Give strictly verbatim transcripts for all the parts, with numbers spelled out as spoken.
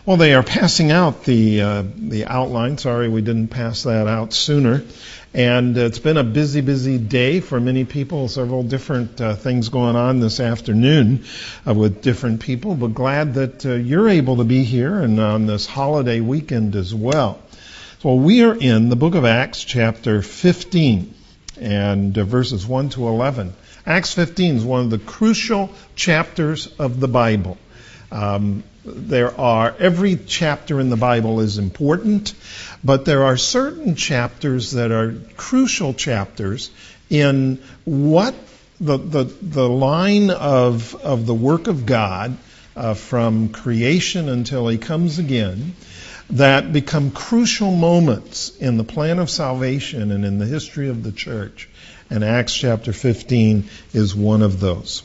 Well, they are passing out the uh, the outline. Sorry we didn't pass that out sooner. And it's been a busy, busy day for many people. Several different uh, things going on this afternoon uh, with different people. But glad that uh, you're able to be here and on this holiday weekend as well. So we are in the book of Acts, chapter fifteen, and uh, verses one to eleven. Acts fifteen is one of the crucial chapters of the Bible. Um, there are, every chapter in the Bible is important, but there are certain chapters that are crucial chapters in what the the, the line of, of the work of God uh, from creation until He comes again, that become crucial moments in the plan of salvation and in the history of the church. And Acts chapter fifteen is one of those.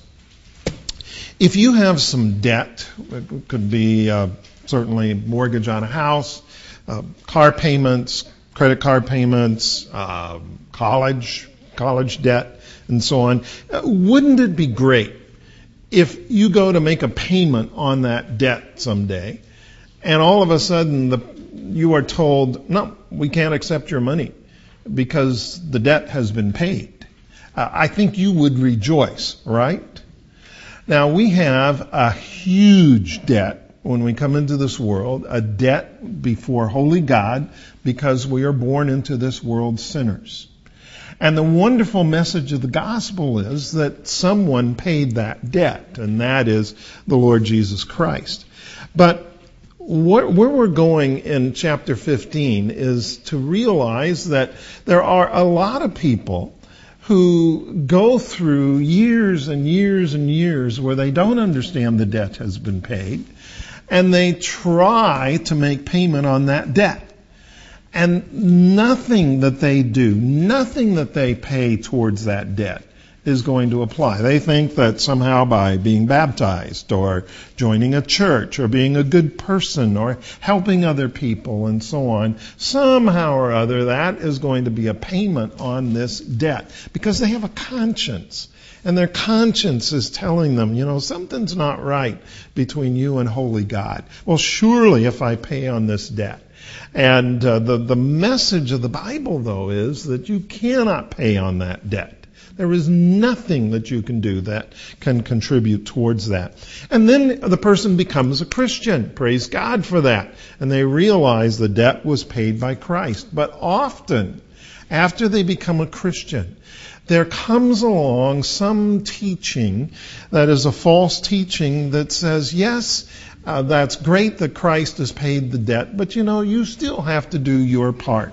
If you have some debt, it could be uh, certainly mortgage on a house, uh, car payments, credit card payments, uh, college, college debt, and so on, uh, wouldn't it be great if you go to make a payment on that debt someday, and all of a sudden the, you are told, no, we can't accept your money because the debt has been paid? Uh, I think you would rejoice, right? Now, we have a huge debt when we come into this world, a debt before holy God because we are born into this world sinners. And the wonderful message of the gospel is that someone paid that debt, and that is the Lord Jesus Christ. But where we're going in chapter fifteen is to realize that there are a lot of people who go through years and years and years where they don't understand the debt has been paid, and they try to make payment on that debt. And nothing that they do, nothing that they pay towards that debt is going to apply. They think that somehow by being baptized or joining a church or being a good person or helping other people and so on, somehow or other that is going to be a payment on this debt because they have a conscience. And their conscience is telling them, you know, something's not right between you and holy God. Well, surely if I pay on this debt. And uh, the, the message of the Bible, though, is that you cannot pay on that debt. There is nothing that you can do that can contribute towards that. And then the person becomes a Christian. Praise God for that. And they realize the debt was paid by Christ. But often, after they become a Christian, there comes along some teaching that is a false teaching that says, yes, uh, that's great that Christ has paid the debt, but you know, you still have to do your part.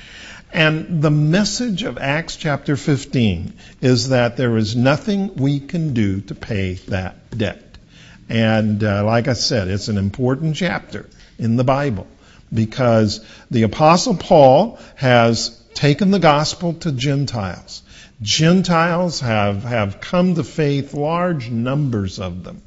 And the message of Acts chapter fifteen is that there is nothing we can do to pay that debt. And uh, like I said, it's an important chapter in the Bible because the Apostle Paul has taken the gospel to Gentiles. Gentiles have, have come to faith, large numbers of them.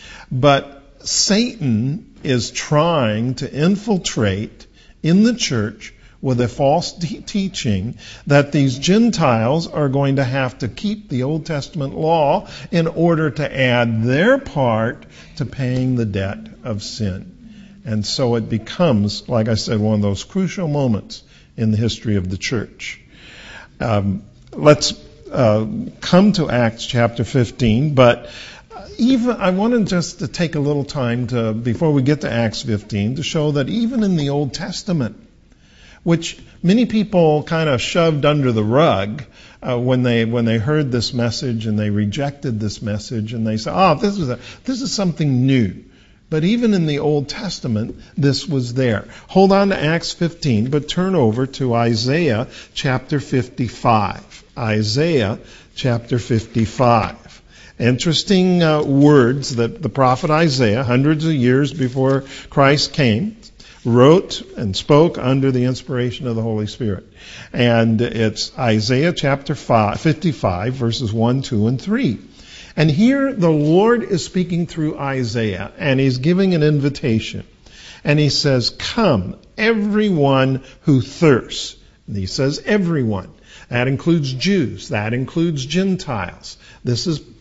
But Satan is trying to infiltrate in the church with a false te- teaching that these Gentiles are going to have to keep the Old Testament law in order to add their part to paying the debt of sin. And so it becomes, like I said, one of those crucial moments in the history of the church. Um, let's uh, come to Acts chapter fifteen, but even I wanted just to take a little time to, before we get to Acts fifteen, to show that even in the Old Testament, which many people kind of shoved under the rug uh, when they when they heard this message and they rejected this message and they said, "Oh, this is a, this is something new." But even in the Old Testament, this was there. Hold on to Acts fifteen, but turn over to Isaiah chapter fifty-five. Isaiah chapter fifty-five. Interesting uh, words that the prophet Isaiah, hundreds of years before Christ came, wrote and spoke under the inspiration of the Holy Spirit. And it's Isaiah chapter five, fifty-five, verses one, two, and three. And here the Lord is speaking through Isaiah, and He's giving an invitation. And He says, "Come, everyone who thirsts." And He says, everyone. That includes Jews. That includes Gentiles. This is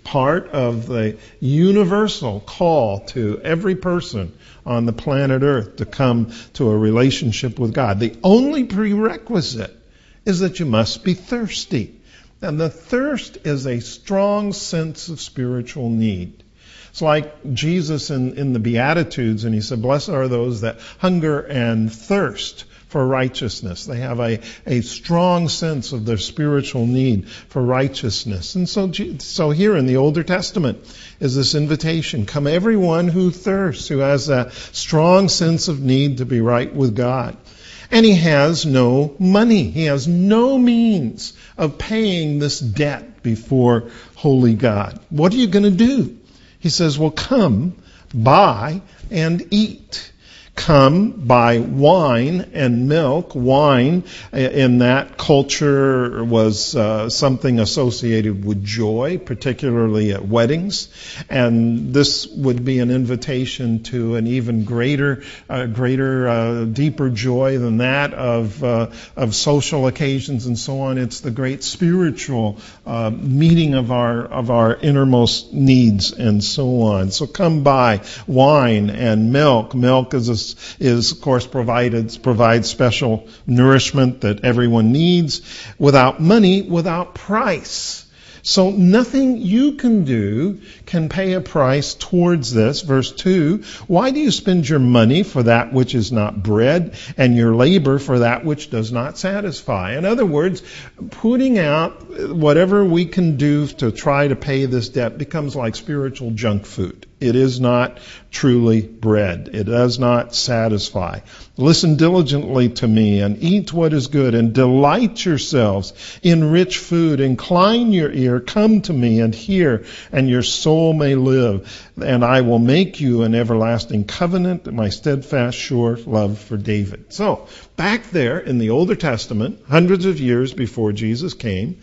part of the universal call to every person on the planet Earth to come to a relationship with God. The only prerequisite is that you must be thirsty. And the thirst is a strong sense of spiritual need. It's like Jesus in, in the Beatitudes, and he said, blessed are those that hunger and thirst for righteousness. They have a, a strong sense of their spiritual need for righteousness. And so, so here in the Older Testament is this invitation, come everyone who thirsts, who has a strong sense of need to be right with God. And he has no money. He has no means of paying this debt before holy God. What are you going to do? He says, well, come, buy, and eat. Come, buy wine and milk. Wine in that culture was uh, something associated with joy, particularly at weddings. And this would be an invitation to an even greater, uh, greater, uh, deeper joy than that of uh, of social occasions and so on. It's the great spiritual uh, meeting of our of our innermost needs and so on. So come buy wine and milk. Milk is a is, of course, provided, provides special nourishment that everyone needs without money, without price. So nothing you can do can pay a price towards this. Verse two, why do you spend your money for that which is not bread and your labor for that which does not satisfy? In other words, putting out whatever we can do to try to pay this debt becomes like spiritual junk food. It is not truly bread. It does not satisfy. Listen diligently to me and eat what is good and delight yourselves in rich food. Incline your ear, come to me and hear, and your soul may live. And I will make you an everlasting covenant, my steadfast, sure love for David. So, back there in the Older Testament, hundreds of years before Jesus came,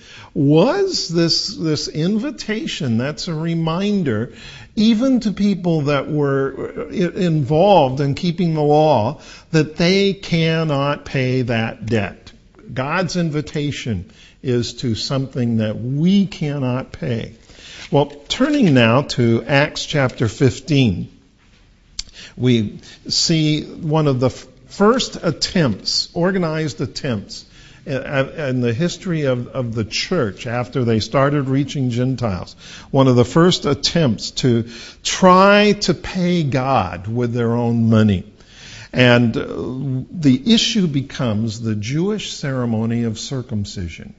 was this, this invitation that's a reminder even to people that were involved in keeping the law, that they cannot pay that debt. God's invitation is to something that we cannot pay. Well, turning now to Acts chapter fifteen, we see one of the first attempts, organized attempts, in the history of, of the church after they started reaching Gentiles. One of the first attempts to try to pay God with their own money. And uh, the issue becomes the Jewish ceremony of circumcision.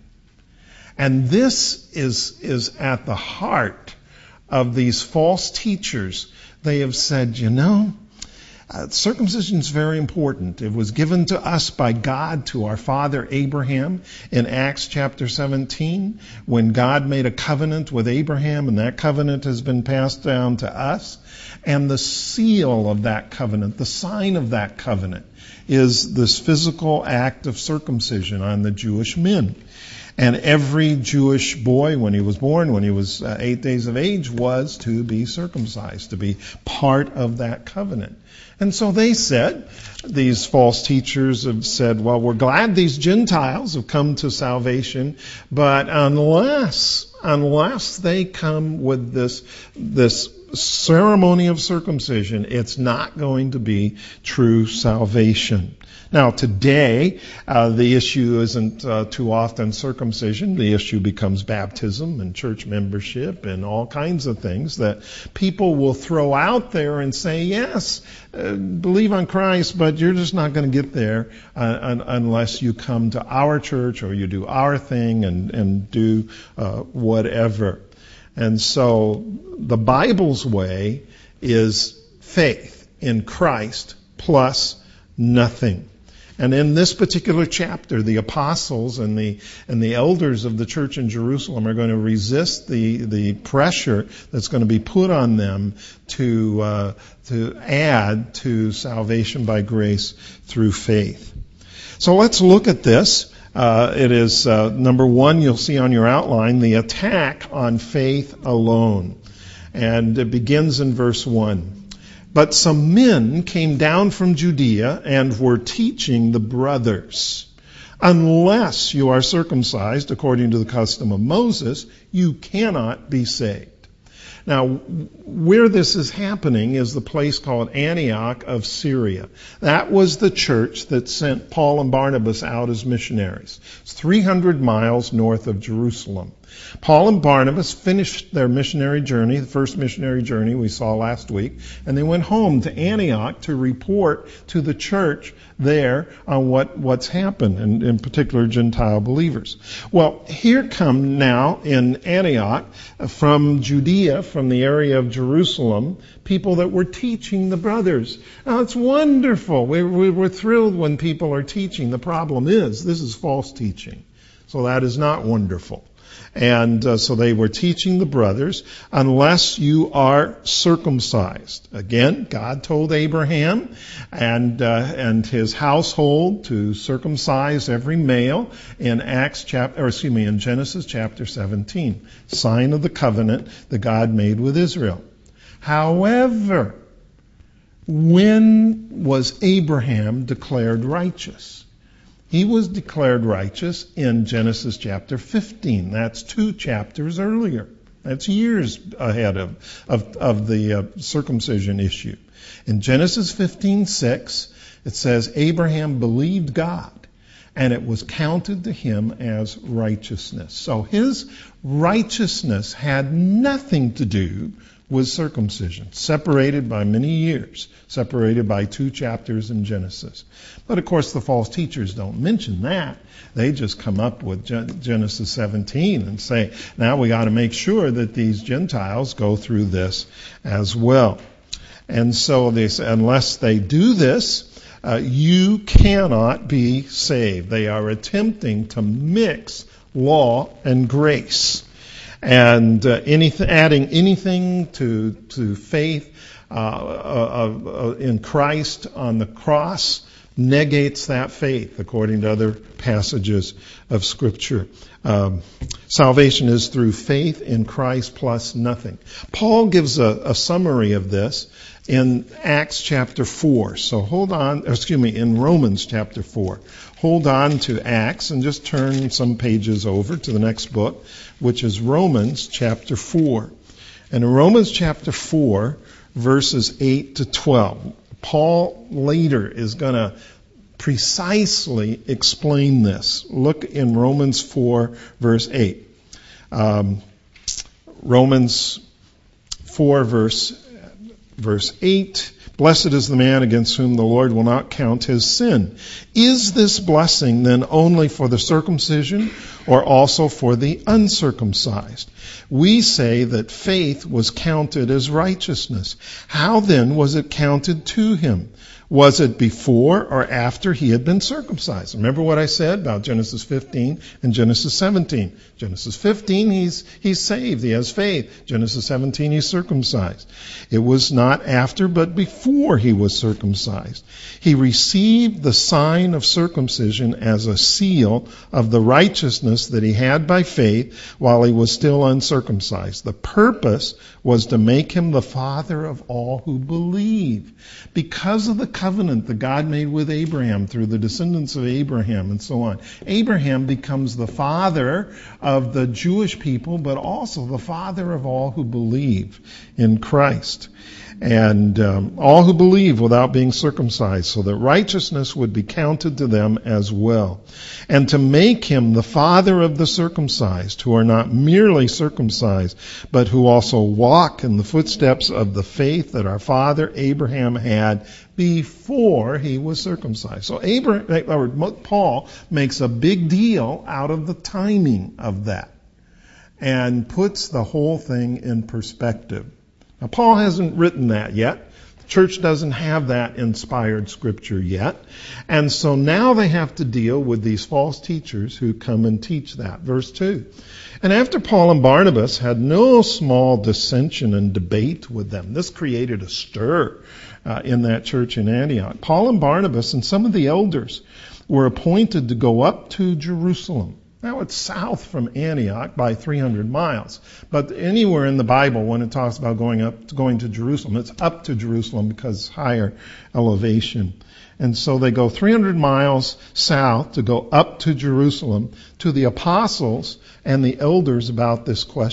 And this is, is at the heart of these false teachers. They have said, you know, Uh, circumcision is very important. It was given to us by God to our father Abraham in Acts chapter seventeen, when God made a covenant with Abraham, and that covenant has been passed down to us. And the seal of that covenant, the sign of that covenant, is this physical act of circumcision on the Jewish men. And every Jewish boy, when he was born, when he was uh, eight days of age, was to be circumcised, to be part of that covenant. And so they said, these false teachers have said, well, we're glad these Gentiles have come to salvation, but unless, unless they come with this, this ceremony of circumcision, it's not going to be true salvation. Now, today, uh, the issue isn't uh, too often circumcision. The issue becomes baptism and church membership and all kinds of things that people will throw out there and say, yes, uh, believe on Christ, but you're just not going to get there uh, un- unless you come to our church or you do our thing and, and do uh, whatever. And so the Bible's way is faith in Christ plus nothing. And in this particular chapter, the apostles and the and the elders of the church in Jerusalem are going to resist the the pressure that's going to be put on them to uh, to add to salvation by grace through faith. So let's look at this. Uh, it is uh, number one. You'll see on your outline the attack on faith alone, and it begins in verse one. But some men came down from Judea and were teaching the brothers, unless you are circumcised according to the custom of Moses, you cannot be saved. Now, where this is happening is the place called Antioch of Syria. That was the church that sent Paul and Barnabas out as missionaries. It's three hundred miles north of Jerusalem. Paul and Barnabas finished their missionary journey, the first missionary journey we saw last week, and they went home to Antioch to report to the church there on what, what's happened, and in particular Gentile believers. Well, here come now in Antioch from Judea, from the area of Jerusalem, people that were teaching the brothers. Now, it's wonderful. We, we, we're thrilled when people are teaching. The problem is, this is false teaching. So that is not wonderful. And uh, so they were teaching the brothers, unless you are circumcised. Again, God told Abraham and uh, and his household to circumcise every male in Acts chapter, or excuse me, in Genesis chapter seventeen, sign of the covenant that God made with Israel. However, when was Abraham declared righteous? He was declared righteous in Genesis chapter fifteen. That's two chapters earlier. That's years ahead of, of, of the uh, circumcision issue. In Genesis fifteen six, it says, Abraham believed God, and it was counted to him as righteousness. So his righteousness had nothing to do with circumcision, separated by many years, separated by two chapters in Genesis. But of course the false teachers don't mention that. They just come up with Genesis seventeen and say, now we got to make sure that these Gentiles go through this as well. And so they say, unless they do this, uh, you cannot be saved. They are attempting to mix law and grace. And uh, anything, adding anything to to faith uh, uh, uh, in Christ on the cross negates that faith, according to other passages of Scripture. Um, salvation is through faith in Christ plus nothing. Paul gives a, a summary of this in Acts chapter four. So hold on, excuse me, in Romans chapter four. Hold on to Acts and just turn some pages over to the next book, which is Romans chapter four. And in Romans chapter four, verses eight to twelve, Paul later is going to precisely explain this. Look in Romans four, verse eight. Um, Romans four, verse Verse eight, blessed is the man against whom the Lord will not count his sin. Is this blessing then only for the circumcision or also for the uncircumcised? We say that faith was counted as righteousness. How then was it counted to him? Was it before or after he had been circumcised? Remember what I said about Genesis fifteen and Genesis seventeen. Genesis fifteen, he's, he's saved, he has faith. Genesis seventeen, he's circumcised. It was not after, but before he was circumcised. He received the sign of circumcision as a seal of the righteousness that he had by faith while he was still uncircumcised. The purpose was to make him the father of all who believe. Because of the covenant that God made with Abraham through the descendants of Abraham and so on, Abraham becomes the father of the Jewish people, but also the father of all who believe in Christ. And um, all who believe without being circumcised, so that righteousness would be counted to them as well. And to make him the father of the circumcised, who are not merely circumcised, but who also walk in the footsteps of the faith that our father Abraham had before he was circumcised. So Abraham, or Paul makes a big deal out of the timing of that and puts the whole thing in perspective. Now, Paul hasn't written that yet. The church doesn't have that inspired scripture yet. And so now they have to deal with these false teachers who come and teach that. Verse two. And after Paul and Barnabas had no small dissension and debate with them, this created a stir uh, in that church in Antioch. Paul and Barnabas and some of the elders were appointed to go up to Jerusalem. Now, it's south from Antioch by three hundred miles. But anywhere in the Bible, when it talks about going up, going to Jerusalem, it's up to Jerusalem because it's higher elevation. And so they go three hundred miles south to go up to Jerusalem to the apostles and the elders about this question.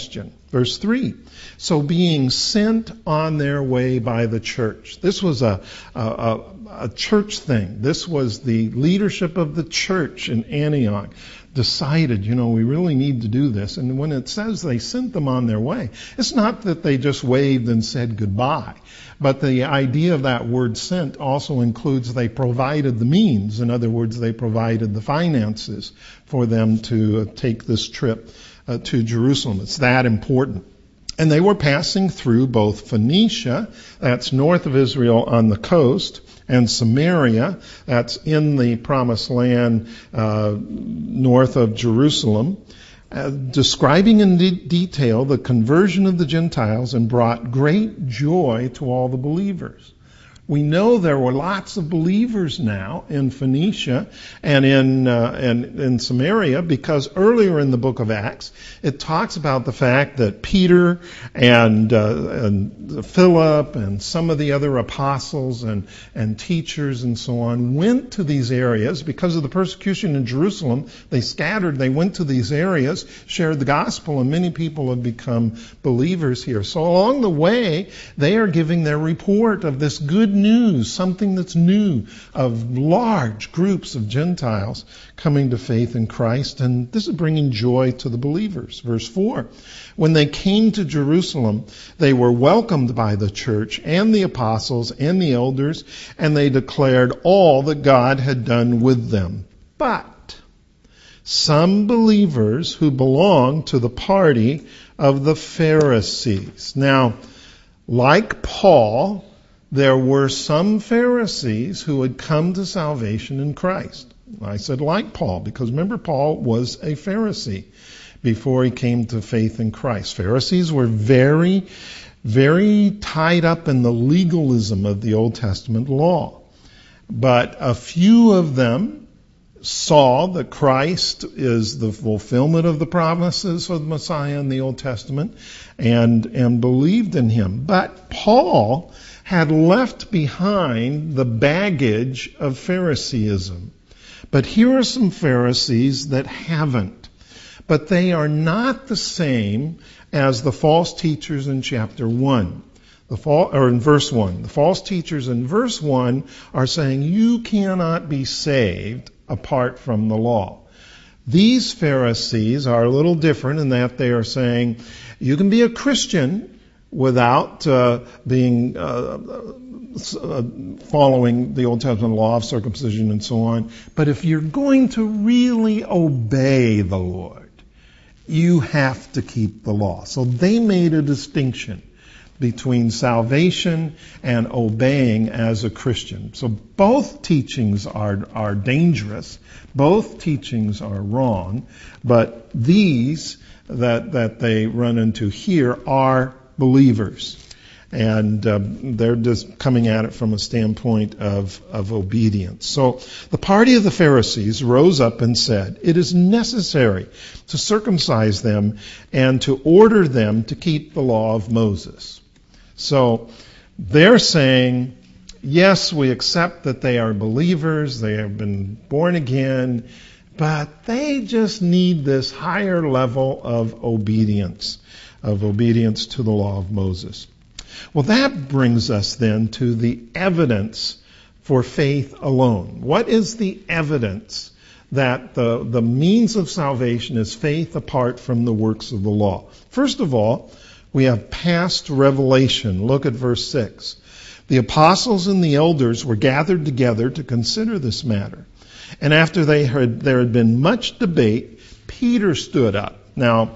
Verse three, so being sent on their way by the church. This was a, a, a, a church thing. This was the leadership of the church in Antioch decided, you know, we really need to do this. And when it says they sent them on their way, it's not that they just waved and said goodbye. But the idea of that word sent also includes they provided the means. In other words, they provided the finances for them to uh, take this trip uh, to Jerusalem. It's that important. And they were passing through both Phoenicia, that's north of Israel on the coast, and Samaria, that's in the promised land uh, north of Jerusalem, uh, describing in de- detail the conversion of the Gentiles, and brought great joy to all the believers. We know there were lots of believers now in Phoenicia and in uh, and in Samaria, because earlier in the book of Acts it talks about the fact that Peter and uh, and Philip and some of the other apostles and and teachers and so on went to these areas because of the persecution in Jerusalem. They scattered. They went to these areas, shared the gospel, and many people have become believers here. So along the way, they are giving their report of this good news, something that's new, of large groups of Gentiles coming to faith in Christ, and this is bringing joy to the believers. Verse four, when they came to Jerusalem, they were welcomed by the church and the apostles and the elders, and they declared all that God had done with them. But some believers who belonged to the party of the Pharisees. Now, like Paul, there were some Pharisees who had come to salvation in Christ. I said like Paul, because remember, Paul was a Pharisee before he came to faith in Christ. Pharisees were very, very tied up in the legalism of the Old Testament law. But a few of them saw that Christ is the fulfillment of the promises of the Messiah in the Old Testament and, and believed in him. But Paul had left behind the baggage of Phariseeism. But here are some Pharisees that haven't. But they are not the same as the false teachers in chapter one. The fall, or in verse one. The false teachers in verse one are saying you cannot be saved apart from the law. These Pharisees are a little different in that they are saying you can be a Christian without uh, being uh, uh, following the Old Testament law of circumcision and so on. But if you're going to really obey the Lord, you have to keep the law. So they made a distinction between salvation and obeying as a Christian. So both teachings are, are dangerous. Both teachings are wrong. But these that, that they run into here are believers. And uh, they're just coming at it from a standpoint of, of obedience. So the party of the Pharisees rose up and said, it is necessary to circumcise them and to order them to keep the law of Moses. So they're saying, yes, we accept that they are believers, they have been born again, but they just need this higher level of obedience, of obedience to the law of Moses. Well, that brings us then to the evidence for faith alone. What is the evidence that the, the means of salvation is faith apart from the works of the law? First of all, we have past revelation. Look at verse six. The apostles and the elders were gathered together to consider this matter. And after they heard there had been much debate, Peter stood up. Now,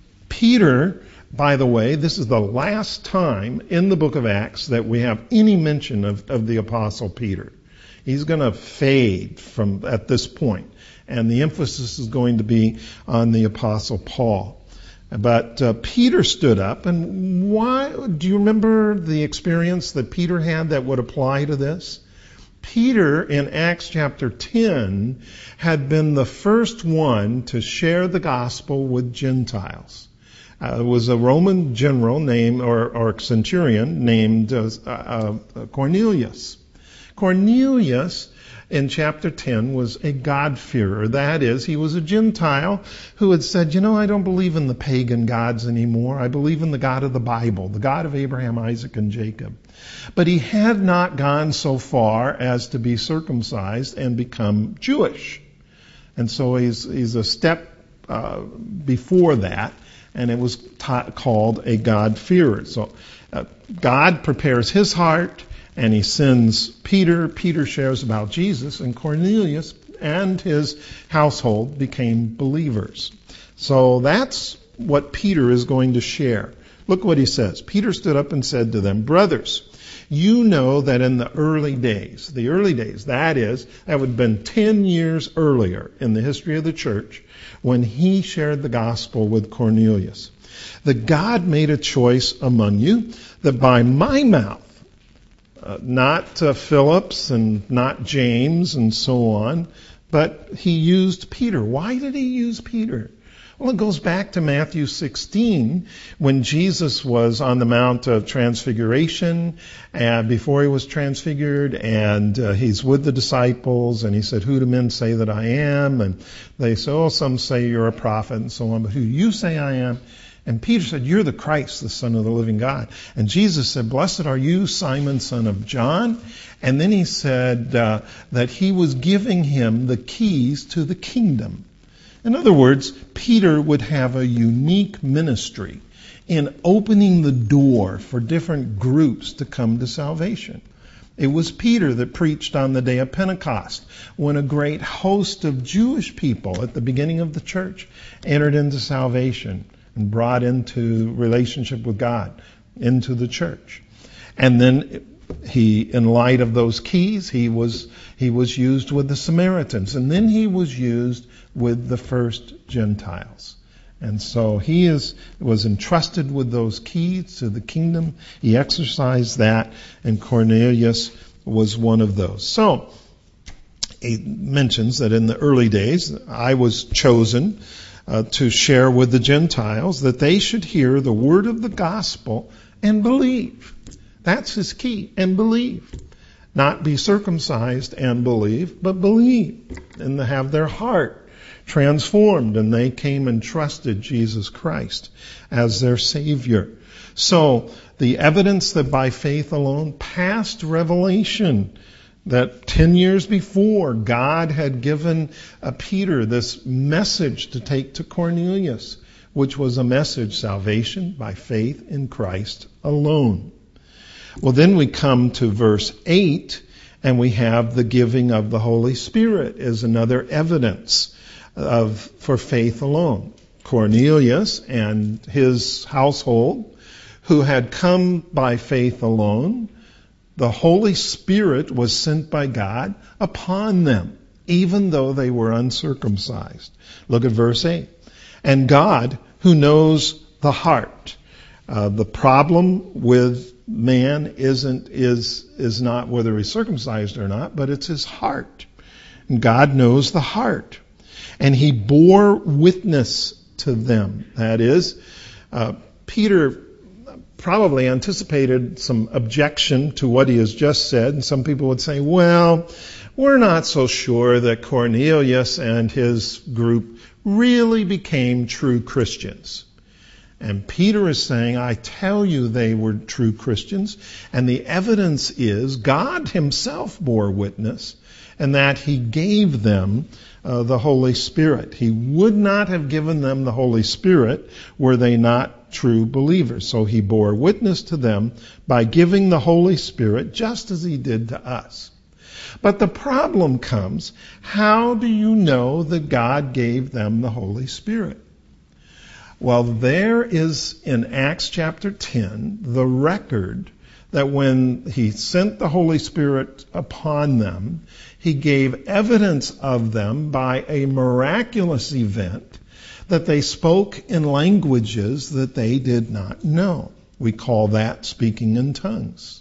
Peter, by the way, this is the last time in the book of Acts that we have any mention of, of the apostle Peter. He's going to fade from at this point, and the emphasis is going to be on the apostle Paul. But uh, Peter stood up, and why? Do you remember the experience that Peter had that would apply to this? Peter, in Acts chapter ten, had been the first one to share the gospel with Gentiles. Uh, it was a Roman general named, or, or centurion named uh, uh, Cornelius. Cornelius, in chapter ten, was a God-fearer. That is, he was a Gentile who had said, you know, I don't believe in the pagan gods anymore. I believe in the God of the Bible, the God of Abraham, Isaac, and Jacob. But he had not gone so far as to be circumcised and become Jewish. And so he's, he's a step uh, before that, and it was ta- called a God-fearer. So uh, God prepares his heart, and he sends Peter. Peter shares about Jesus, and Cornelius and his household became believers. So that's what Peter is going to share. Look what he says. Peter stood up and said to them, brothers, you know that in the early days, the early days, that is, that would have been ten years earlier in the history of the church, when he shared the gospel with Cornelius, that God made a choice among you that by my mouth, Uh, not uh, Philip's and not James and so on, but he used Peter. Why did he use Peter? Well, it goes back to Matthew sixteen, when Jesus was on the Mount of Transfiguration, and before he was transfigured, and uh, he's with the disciples, and he said, who do men say that I am? And they said, oh, some say you're a prophet and so on, but who do you say I am? And Peter said, you're the Christ, the Son of the living God. And Jesus said, blessed are you, Simon, son of John. And then he said uh, that he was giving him the keys to the kingdom. In other words, Peter would have a unique ministry in opening the door for different groups to come to salvation. It was Peter that preached on the day of Pentecost, when a great host of Jewish people at the beginning of the church entered into salvation and brought into relationship with God, into the church. And then he, in light of those keys, he was he was used with the Samaritans, and then he was used with the first Gentiles. And so he is was entrusted with those keys to the kingdom. He exercised that, and Cornelius was one of those. So he mentions that in the early days, I was chosen Uh, to share with the Gentiles, that they should hear the word of the gospel and believe. That's his key, and believe. Not be circumcised and believe, but believe, and have their heart transformed, and they came and trusted Jesus Christ as their Savior. So, the evidence that by faith alone, past revelation, that ten years before, God had given uh, Peter this message to take to Cornelius, which was a message, salvation by faith in Christ alone. Well, then we come to verse eight, and we have the giving of the Holy Spirit as another evidence of for faith alone. Cornelius and his household, who had come by faith alone, the Holy Spirit was sent by God upon them, even though they were uncircumcised. Look at verse eight. And God, who knows the heart. Uh, the problem with man isn't is is not whether he's circumcised or not, but it's his heart. And God knows the heart. And he bore witness to them. That is, uh, Peter probably anticipated some objection to what he has just said. And some people would say, well, we're not so sure that Cornelius and his group really became true Christians. And Peter is saying, I tell you they were true Christians. And the evidence is God himself bore witness, and that he gave them uh, the Holy Spirit. He would not have given them the Holy Spirit were they not true believers. So he bore witness to them by giving the Holy Spirit just as he did to us. But the problem comes, how do you know that God gave them the Holy Spirit? Well, there is in Acts chapter ten the record that when he sent the Holy Spirit upon them, he gave evidence of them by a miraculous event that they spoke in languages that they did not know. We call that speaking in tongues.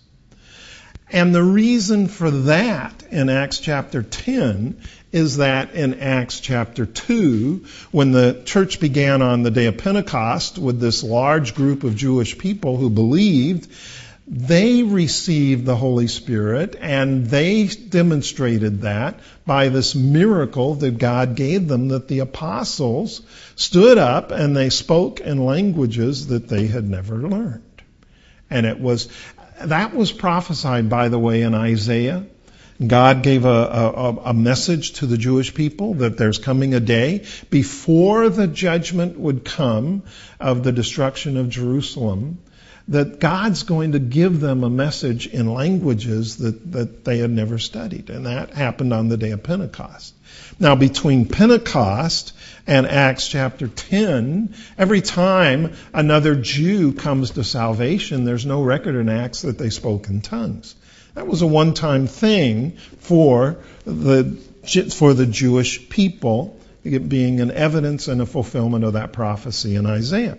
And the reason for that in Acts chapter ten is that in Acts chapter two, when the church began on the day of Pentecost with this large group of Jewish people who believed, They received the Holy Spirit, and they demonstrated that by this miracle that God gave them, that the apostles stood up and they spoke in languages that they had never learned. And it was, that was prophesied, by the way, in Isaiah. God gave a, a, a message to the Jewish people that there's coming a day before the judgment would come of the destruction of Jerusalem, that God's going to give them a message in languages that, that they had never studied. And that happened on the day of Pentecost. Now, between Pentecost and Acts chapter ten, every time another Jew comes to salvation, there's no record in Acts that they spoke in tongues. That was a one-time thing for the, for the Jewish people, it being an evidence and a fulfillment of that prophecy in Isaiah.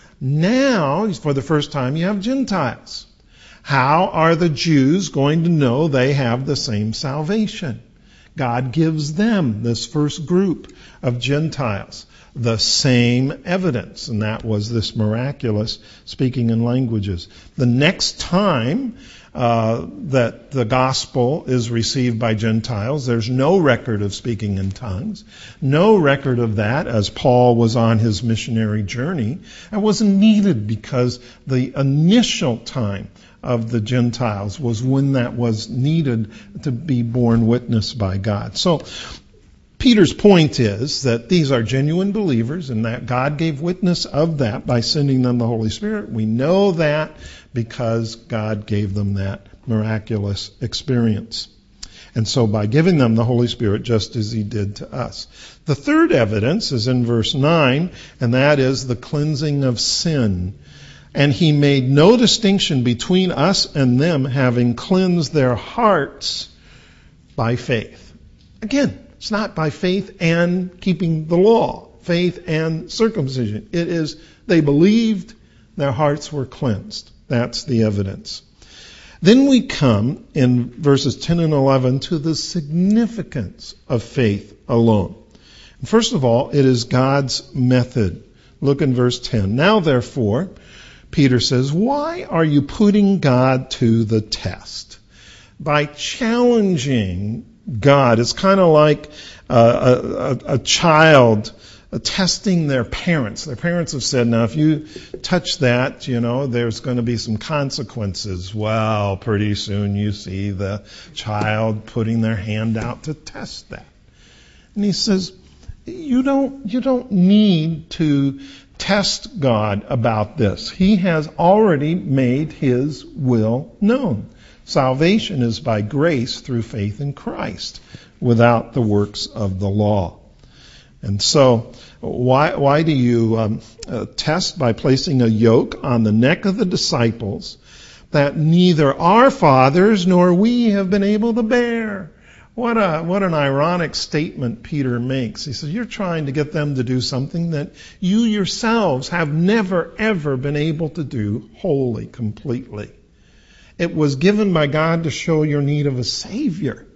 Now, for the first time, you have Gentiles. How are the Jews going to know they have the same salvation? God gives them, this first group of Gentiles, the same evidence, and that was this miraculous speaking in languages. The next time uh, that the gospel is received by Gentiles, there's no record of speaking in tongues, no record of that as Paul was on his missionary journey. It wasn't needed because the initial time of the Gentiles was when that was needed to be borne witness by God. So Peter's point is that these are genuine believers and that God gave witness of that by sending them the Holy Spirit. We know that because God gave them that miraculous experience. And so by giving them the Holy Spirit just as He did to us. The third evidence is in verse nine, and that is the cleansing of sin. And He made no distinction between us and them, having cleansed their hearts by faith. Again, it's not by faith and keeping the law, faith and circumcision. It is they believed, their hearts were cleansed. That's the evidence. Then we come in verses ten and eleven to the significance of faith alone. First of all, it is God's method. Look in verse ten. Now therefore, Peter says, why are you putting God to the test? By challenging God. It's kind of like uh, a, a, a child testing their parents. Their parents have said, now if you touch that, you know, there's going to be some consequences. Well, pretty soon you see the child putting their hand out to test that. And he says, you don't, you don't need to test God about this. He has already made His will known. Salvation is by grace through faith in Christ, without the works of the law. And so, why why do you um, uh, test by placing a yoke on the neck of the disciples that neither our fathers nor we have been able to bear? What a what an ironic statement Peter makes. He says, you're trying to get them to do something that you yourselves have never, ever been able to do wholly, completely. It was given by God to show your need of a Savior.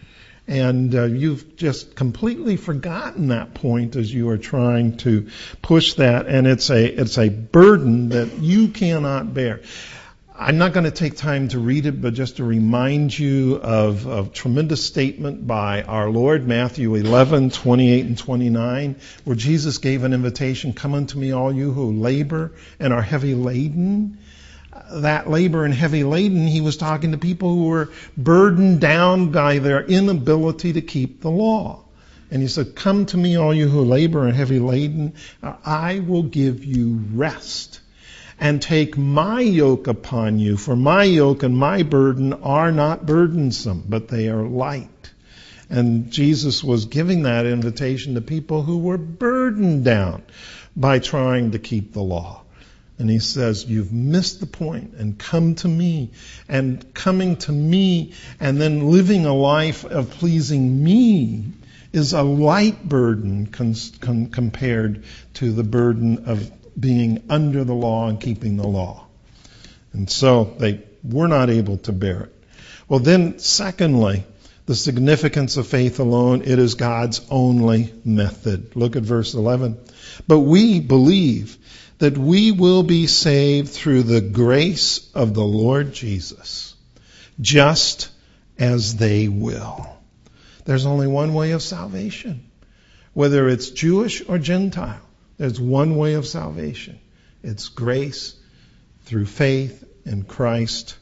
And uh, you've just completely forgotten that point as you are trying to push that. And it's a it's a burden that you cannot bear. I'm not going to take time to read it, but just to remind you of a tremendous statement by our Lord, Matthew eleven, twenty-eight and twenty-nine, where Jesus gave an invitation, come unto me all you who labor and are heavy laden. That labor and heavy laden, He was talking to people who were burdened down by their inability to keep the law. And He said, come to me all you who labor and heavy laden, I will give you rest. And take my yoke upon you, for my yoke and my burden are not burdensome, but they are light. And Jesus was giving that invitation to people who were burdened down by trying to keep the law. And He says, you've missed the point, and come to me. And coming to me and then living a life of pleasing me is a light burden con- con- compared to the burden of being under the law and keeping the law. And so they were not able to bear it. Well, then, secondly, the significance of faith alone, it is God's only method. Look at verse eleven. But we believe that we will be saved through the grace of the Lord Jesus, just as they will. There's only one way of salvation. Whether it's Jewish or Gentile, there's one way of salvation. It's grace through faith in Christ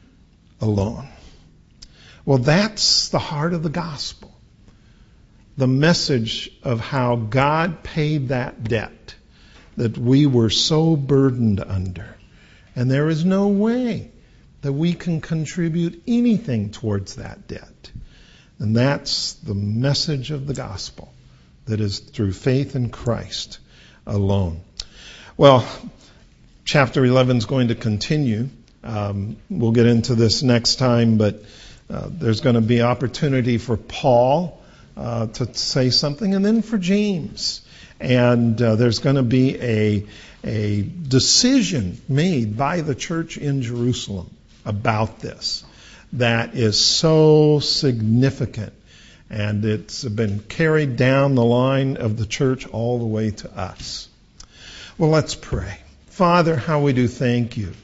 alone. Well, that's the heart of the gospel. The message of how God paid that debt that we were so burdened under. And there is no way that we can contribute anything towards that debt. And that's the message of the gospel, that is through faith in Christ alone. Well, chapter eleven is going to continue. Um, we'll get into this next time, but uh, there's going to be opportunity for Paul uh, to say something, and then for James. And uh, there's going to be a, a decision made by the church in Jerusalem about this that is so significant. And it's been carried down the line of the church all the way to us. Well, let's pray. Father, how we do thank you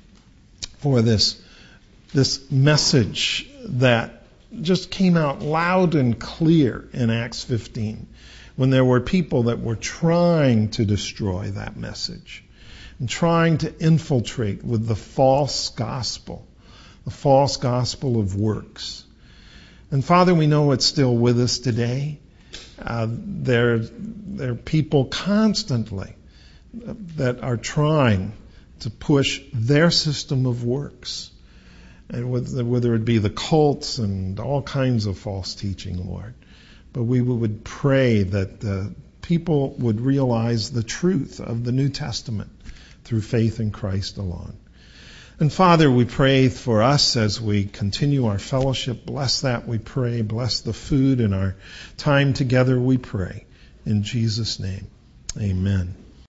for this, this message that just came out loud and clear in Acts fifteen, when there were people that were trying to destroy that message and trying to infiltrate with the false gospel, the false gospel of works. And Father, we know it's still with us today. Uh, there, there are people constantly that are trying to push their system of works, and whether it be the cults and all kinds of false teaching, Lord. But we would pray that uh, people would realize the truth of the New Testament through faith in Christ alone. And Father, we pray for us as we continue our fellowship. Bless that, we pray. Bless the food and our time together, we pray. In Jesus' name, amen.